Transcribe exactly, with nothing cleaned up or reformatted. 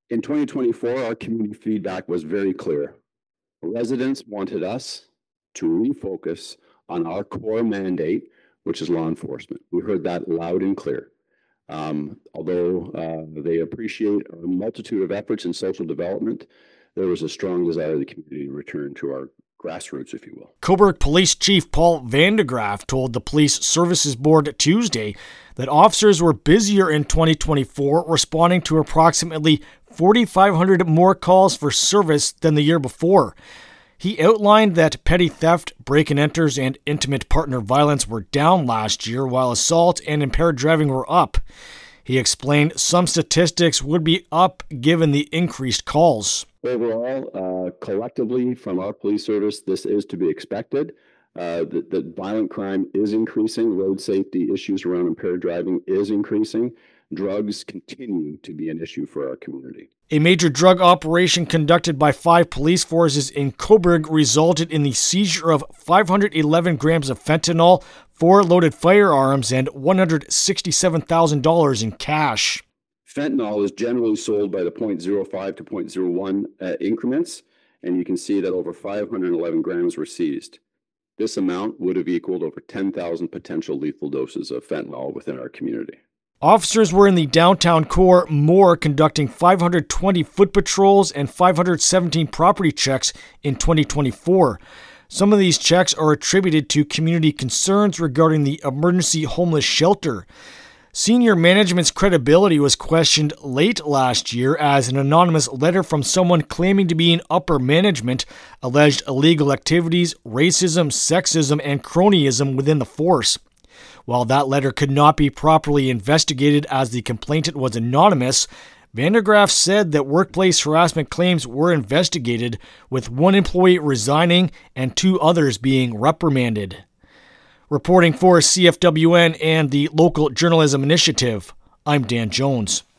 In twenty twenty-four, our community feedback was very clear. Residents wanted us to refocus on our core mandate, which is law enforcement. We heard that loud and clear. Um, although uh, they appreciate a multitude of efforts in social development, there was a strong desire of the community to return to our grassroots, if you will. Cobourg Police Chief Paul Vandegraff told the Police Services Board Tuesday that officers were busier in twenty twenty-four, responding to approximately forty-five hundred more calls for service than the year before. He outlined that petty theft, break-and-enters, and intimate partner violence were down last year, while assault and impaired driving were up. He explained some statistics would be up given the increased calls. Overall, uh, collectively from our police service, this is to be expected. Uh, that, that violent crime is increasing. Road safety issues around impaired driving is increasing. Drugs continue to be an issue for our community. A major drug operation conducted by five police forces in Cobourg resulted in the seizure of five hundred eleven grams of fentanyl, four loaded firearms, and one hundred sixty-seven thousand dollars in cash. Fentanyl is generally sold by the zero point zero five to zero point zero one uh, increments, and you can see that over five hundred eleven grams were seized. This amount would have equaled over ten thousand potential lethal doses of fentanyl within our community. Officers were in the downtown core more, conducting five hundred twenty foot patrols and five hundred seventeen property checks in twenty twenty-four. Some of these checks are attributed to community concerns regarding the emergency homeless shelter. Senior management's credibility was questioned late last year as an anonymous letter from someone claiming to be in upper management alleged illegal activities, racism, sexism, and cronyism within the force. While that letter could not be properly investigated as the complainant was anonymous, Vandegraff said that workplace harassment claims were investigated, with one employee resigning and two others being reprimanded. Reporting for C F W N and the Local Journalism Initiative, I'm Dan Jones.